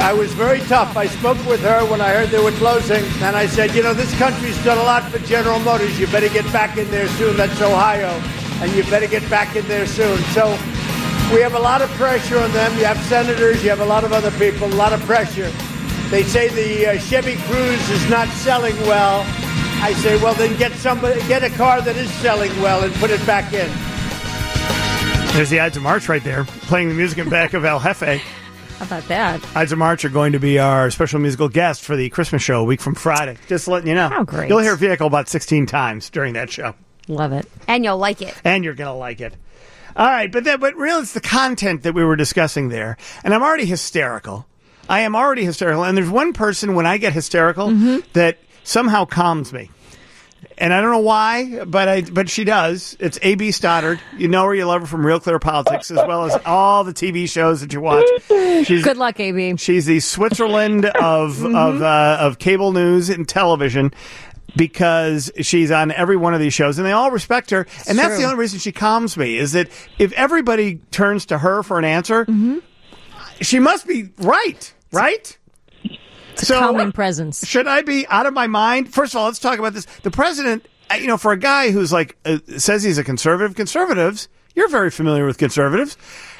I was very tough. I spoke with her when I heard they were closing, and I said, this country's done a lot for General Motors. You better get back in there soon. That's Ohio, and you better get back in there soon. So we have a lot of pressure on them. You have senators, you have a lot of other people, a lot of pressure. They say the Chevy Cruze is not selling well. I say, well, then get a car that is selling well and put it back in. There's the Ides of March right there, playing the music in back of El Jefe. How about that? Ides of March are going to be our special musical guest for the Christmas show a week from Friday. Just letting you know. How great. You'll hear Vehicle about 16 times during that show. Love it. And you'll like it. And you're going to like it. All right, but really it's the content that we were discussing there. And I'm already hysterical. I am already hysterical. And there's one person when I get hysterical that somehow calms me. And I don't know why, but she does. It's A.B. Stoddard. You know her, you love her from Real Clear Politics, as well as all the TV shows that you watch. Good luck, A.B. She's the Switzerland of cable news and television, because she's on every one of these shows, and they all respect her. And that's the only reason she calms me, is that if everybody turns to her for an answer, she must be right? It's a calming presence. Should I be out of my mind? First of all, let's talk about this. The president, for a guy who's says he's a conservative, conservatives, you're very familiar with conservatives,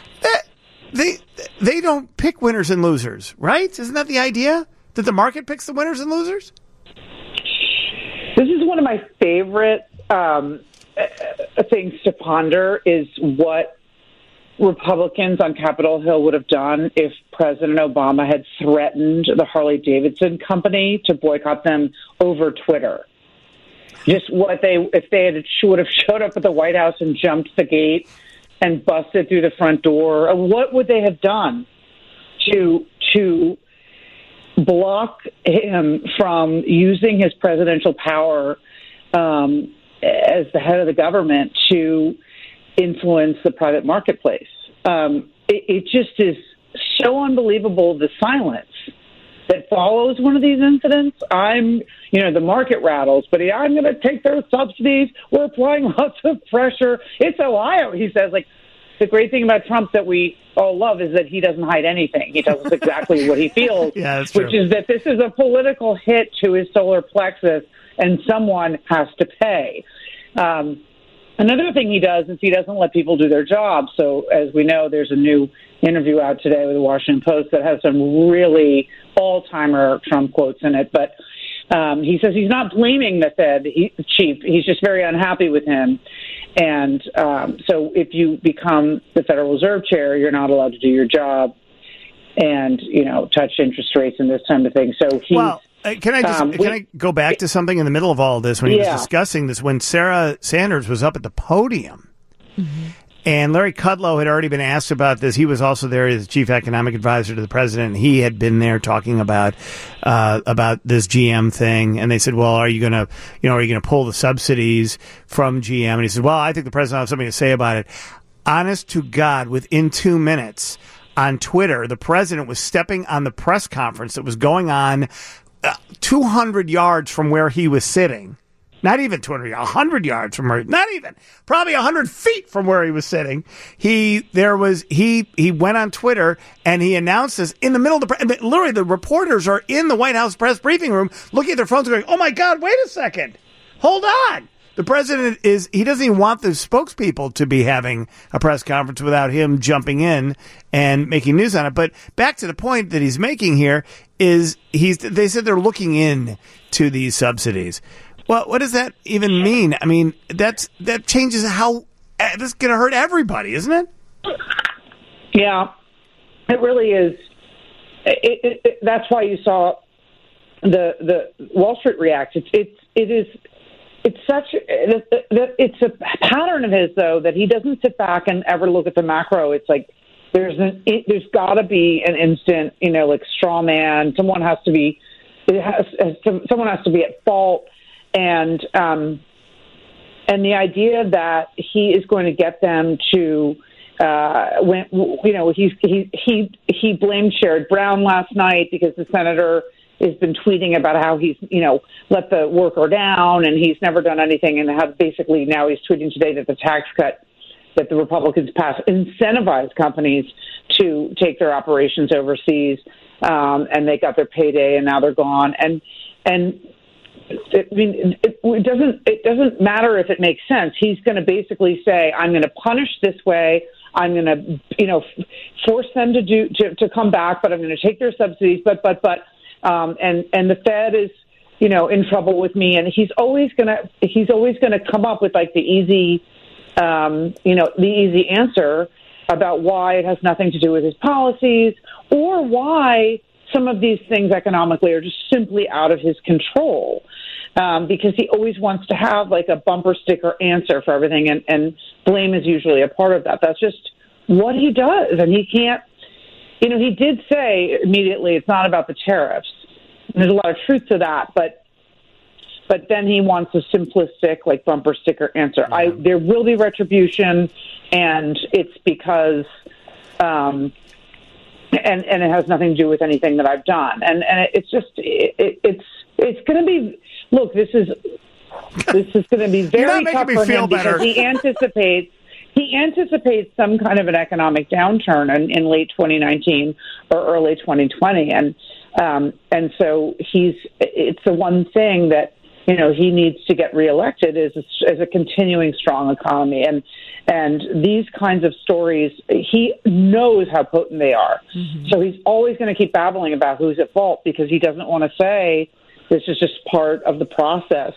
they don't pick winners and losers, right? Isn't that the idea? That the market picks the winners and losers? This is one of my favorite things to ponder, is what Republicans on Capitol Hill would have done if President Obama had threatened the Harley-Davidson company to boycott them over Twitter. Just if they would have showed up at the White House and jumped the gate and busted through the front door, what would they have done to block him from using his presidential power as the head of the government to influence the private marketplace? It just is so unbelievable, the silence that follows one of these incidents. The market rattles, but I'm going to take their subsidies. We're applying lots of pressure. It's Ohio, he says. The great thing about Trump that we all love is that he doesn't hide anything. He tells us exactly what he feels, which is that this is a political hit to his solar plexus, and someone has to pay. Another thing he does is he doesn't let people do their job. So, as we know, there's a new interview out today with the Washington Post that has some really all-timer Trump quotes in it. But he says he's not blaming the Fed chief. He's just very unhappy with him. And so if you become the Federal Reserve chair, you're not allowed to do your job and, touch interest rates and this kind of thing. So he's... Can I go back to something in the middle of all of this when he was discussing this, when Sarah Sanders was up at the podium and Larry Kudlow had already been asked about this. He was also there as chief economic advisor to the president. And he had been there talking about this GM thing. And they said, well, are you going to pull the subsidies from GM? And he said, well, I think the president will have something to say about it. Honest to God, within 2 minutes on Twitter, the president was stepping on the press conference that was going on 200 yards from where he was sitting. Not even 200 yards, 100 yards from where, not even, probably 100 feet from where he was sitting. He went on Twitter and he announced this in the middle of literally the reporters are in the White House press briefing room looking at their phones going, oh my God, wait a second. Hold on. The president he doesn't even want the spokespeople to be having a press conference without him jumping in and making news on it. But back to the point that he's making here is they said they're looking in to these subsidies. Well, what does that even mean? I mean, that changes how this is going to hurt everybody, isn't it? Yeah, it really is. That's why you saw the Wall Street react. It's a pattern of his, though, that he doesn't sit back and ever look at the macro. It's like there's got to be an instant, straw man. Someone has to be at fault, and the idea that he is going to get them to he blamed Sherrod Brown last night because the senator has been tweeting about how he's, let the worker down and he's never done anything, and how basically now he's tweeting today that the tax cut that the Republicans passed incentivized companies to take their operations overseas. and they got their payday, and now they're gone. And it doesn't matter if it makes sense. He's going to basically say, I'm going to punish this way. I'm going to, force them to come back, but I'm going to take their subsidies. But and the Fed is, in trouble with me. And he's always going to come up with like the easy answer about why it has nothing to do with his policies, or why some of these things economically are just simply out of his control. Because he always wants to have like a bumper sticker answer for everything, and blame is usually a part of that. That's just what he does, and he can't. He did say immediately it's not about the tariffs. And there's a lot of truth to that, but then he wants a simplistic like bumper sticker answer. Mm-hmm. There will be retribution, and it's because. And it has nothing to do with anything that I've done, and it's just it's going to be. Look, this is going to be very tough for him because he anticipates some kind of an economic downturn in late 2019 or early 2020, and so it's the one thing that he needs to get reelected is a continuing strong economy, and these kinds of stories, he knows how potent they are. Mm-hmm. So he's always going to keep babbling about who's at fault because he doesn't want to say this is just part of the process.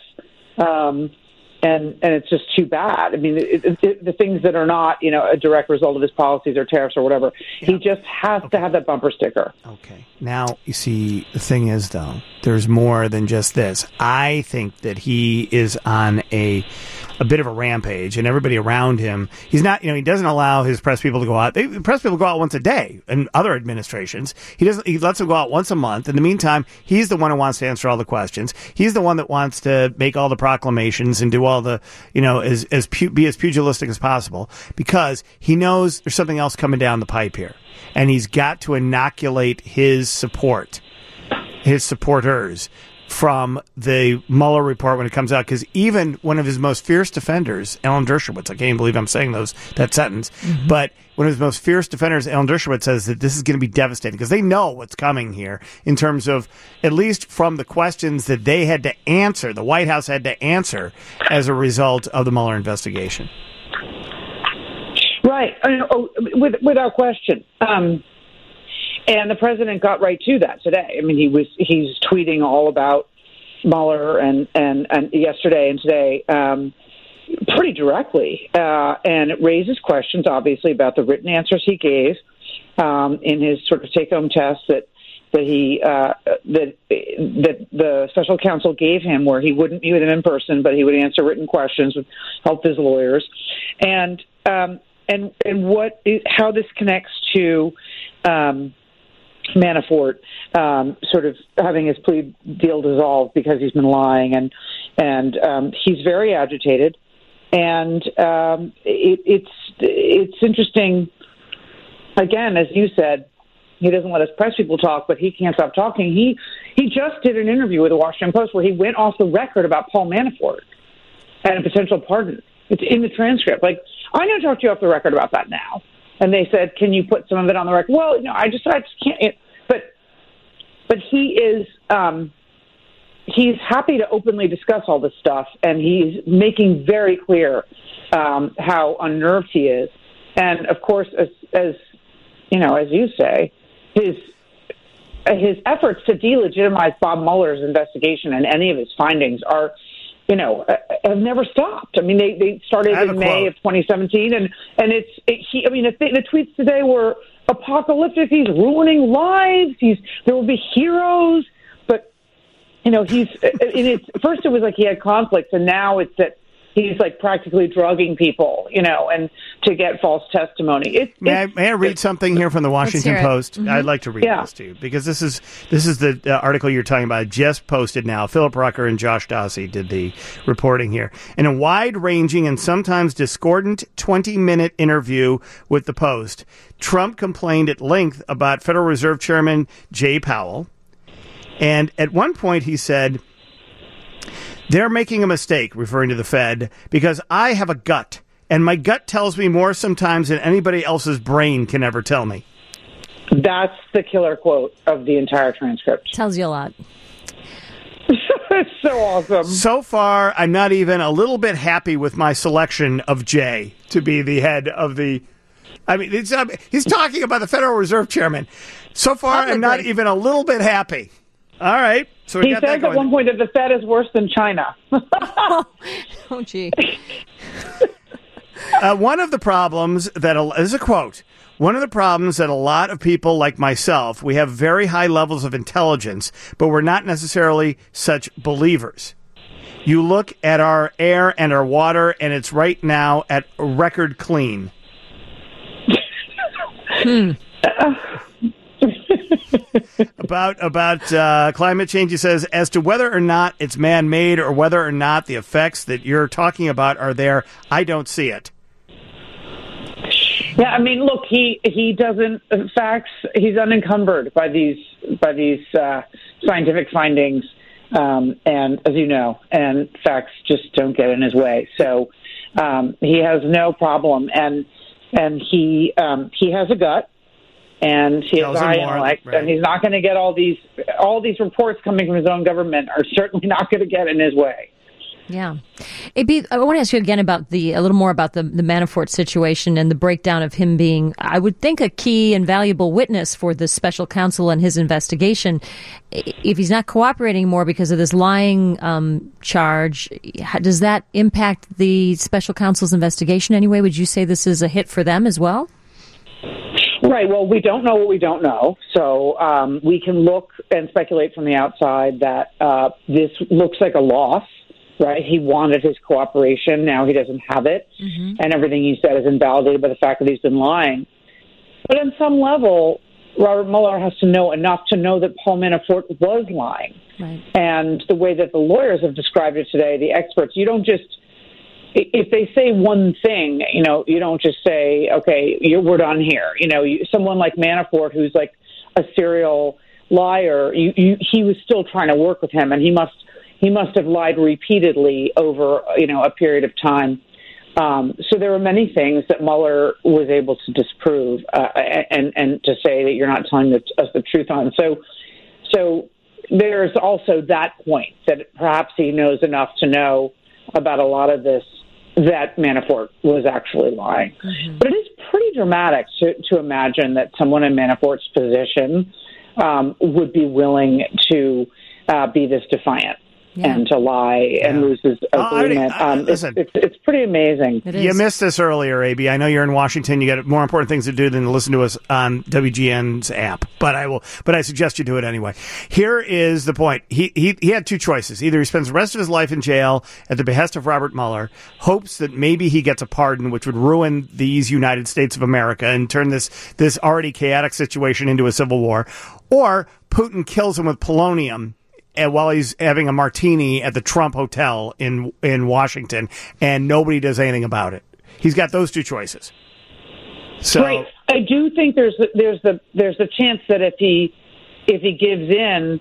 And it's just too bad. I mean, the things that are not, a direct result of his policies or tariffs or whatever, he just has to have that bumper sticker. Okay. Now, you see, the thing is, though, there's more than just this. I think that he is on a bit of a rampage, and everybody around him, he's not, he doesn't allow his press people to go out. Press people go out once a day in other administrations. He lets them go out once a month. In the meantime, he's the one who wants to answer all the questions. He's the one that wants to make all the proclamations and do all the, be as pugilistic as possible, because he knows there's something else coming down the pipe here. And he's got to inoculate his supporters from the Mueller report when it comes out, because even one of his most fierce defenders, Alan Dershowitz, I can't believe I'm saying that sentence, mm-hmm. but one of his most fierce defenders, Alan Dershowitz, says that this is going to be devastating because they know what's coming here in terms of, at least from the questions that they had to answer, the White House had to answer as a result of the Mueller investigation. Right. Without question. And the president got right to that today. I mean, he's tweeting all about Mueller and yesterday and today pretty directly, and it raises questions, obviously, about the written answers he gave in his sort of take-home test that the special counsel gave him, where he wouldn't meet with him in person, but he would answer written questions with help his lawyers, and how this connects to. Manafort sort of having his plea deal dissolved because he's been lying, and he's very agitated, and it's interesting. Again, as you said, he doesn't let his press people talk, but he can't stop talking. He just did an interview with the Washington Post where he went off the record about Paul Manafort and a potential pardon. It's in the transcript. Like, I'm going to talk to you off the record about that now. And they said, "Can you put some of it on the record?" Well, I just can't. But he is he's happy to openly discuss all this stuff, and he's making very clear how unnerved he is. And of course, as you say, his efforts to delegitimize Bob Mueller's investigation and any of his findings are. Have never stopped. I mean, they started in May of 2017, and the tweets today were apocalyptic. He's ruining lives. There will be heroes, but first it was like he had conflicts, and now it's that he's like practically drugging people, and to get false testimony. May I read something here from the Washington Post? Mm-hmm. I'd like to read this to you, because this is the article you're talking about, just posted now. Philip Rucker and Josh Dossie did the reporting here. In a wide-ranging and sometimes discordant 20-minute interview with the Post, Trump complained at length about Federal Reserve Chairman Jay Powell. And at one point he said, "They're making a mistake," referring to the Fed, "because I have a gut, and my gut tells me more sometimes than anybody else's brain can ever tell me." That's the killer quote of the entire transcript. Tells you a lot. It's so awesome. So far, I'm not even a little bit happy with my selection of Jay to be the head of the... I mean, he's talking about the Federal Reserve Chairman. So far, I'm not even a little bit happy. All right. So he says at one point that the Fed is worse than China. Oh, gee. One of the problems that... This is a quote. One of the problems that a lot of people like myself, we have very high levels of intelligence, but we're not necessarily such believers. You look at our air and our water, and it's right now at record clean. About climate change, he says, as to whether or not it's man-made or whether or not the effects that you're talking about are there, I don't see it. Yeah, I mean, look, he doesn't facts. He's unencumbered by these scientific findings, and as you know, and facts just don't get in his way. So he has no problem, and he has a gut, and he has high intellect, right. And he's not going to get all these reports coming from his own government are certainly not going to get in his way. Yeah. AB, I want to ask you again about a little more about the Manafort situation and the breakdown of him being, I would think, a key and valuable witness for the special counsel and his investigation. If he's not cooperating more because of this lying charge, does that impact the special counsel's investigation anyway? Would you say this is a hit for them as well? Right. Well, we don't know what we don't know. So we can look and speculate from the outside that this looks like a loss. Right, he wanted his cooperation. Now he doesn't have it, and everything he said is invalidated by the fact that he's been lying. But on some level, Robert Mueller has to know enough to know that Paul Manafort was lying. Right. And the way that the lawyers have described it today, the experts, you don't just, if they say one thing, you don't just say, okay, we're done here. Someone like Manafort, who's like a serial liar, he was still trying to work with him, and he must have lied repeatedly over, a period of time. So there were many things that Mueller was able to disprove and to say that you're not telling us the truth on. So there's also that point that perhaps he knows enough to know about a lot of this that Manafort was actually lying. Mm-hmm. But it is pretty dramatic to imagine that someone in Manafort's position would be willing to be this defiant. Yeah. And to lie and lose his agreement. Listen, it's pretty amazing. You missed this earlier, AB. I know you're in Washington. You got more important things to do than to listen to us on WGN's app. But I suggest you do it anyway. Here is the point. He had two choices. Either he spends the rest of his life in jail at the behest of Robert Mueller, hopes that maybe he gets a pardon, which would ruin these United States of America and turn this already chaotic situation into a civil war, or Putin kills him with polonium while he's having a martini at the Trump Hotel in Washington, and nobody does anything about it. He's got those two choices. So, right. I do think there's a chance that if he gives in,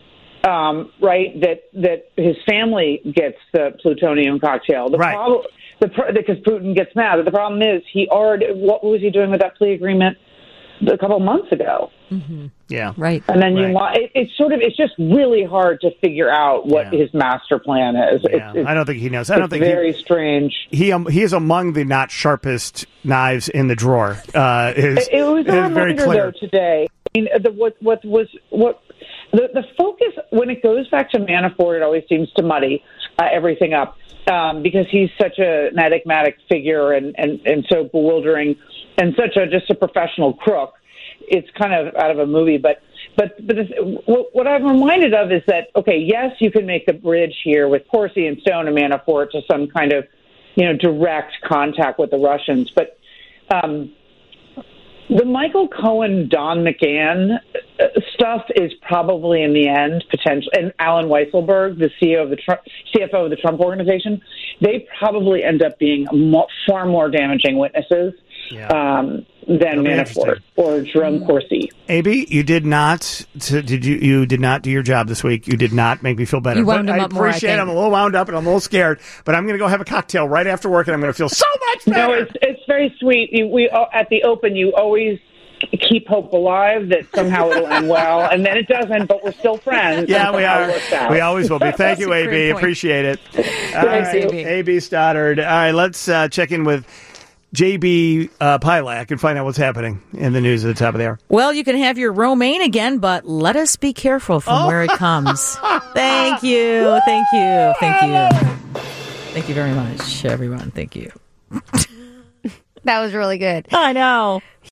that his family gets the plutonium cocktail. Because Putin gets mad. But the problem is what was he doing with that plea agreement a couple of months ago? Mm-hmm. Yeah, right. And then it's just really hard to figure out what his master plan is. Yeah. I don't think he knows. I don't think very strange. He is among the not sharpest knives in the drawer. It was a reminder though today. I mean, the focus when it goes back to Manafort, it always seems to muddy everything up because he's such an enigmatic figure and so bewildering and such just a professional crook. It's kind of out of a movie, but what I'm reminded of is that, okay, yes, you can make the bridge here with Corsi and Stone and Manafort to some kind of, direct contact with the Russians, but the Michael Cohen, Don McGahn stuff is probably in the end potential, and Alan Weisselberg, the CFO of the Trump Organization, they probably end up being far more damaging witnesses. Than Manafort or Jerome Corsi. AB, you did not do your job this week. You did not make me feel better. You wound him up more, I appreciate it. I'm a little wound up and I'm a little scared, but I'm going to go have a cocktail right after work and I'm going to feel so much better. No, it's very sweet. We at the Open, you always keep hope alive that somehow it'll end well, and then it doesn't, but we're still friends. Yeah, we are. We always will be. Thank you, AB. Appreciate it. Thanks, AB. AB Stoddard. All right, let's check in with JB Pilak and find out what's happening in the news at the top of the hour. Well, you can have your romaine again, but let us be careful from where it comes. Thank you. Thank you. Thank you. Thank you very much, everyone. Thank you. That was really good. I know.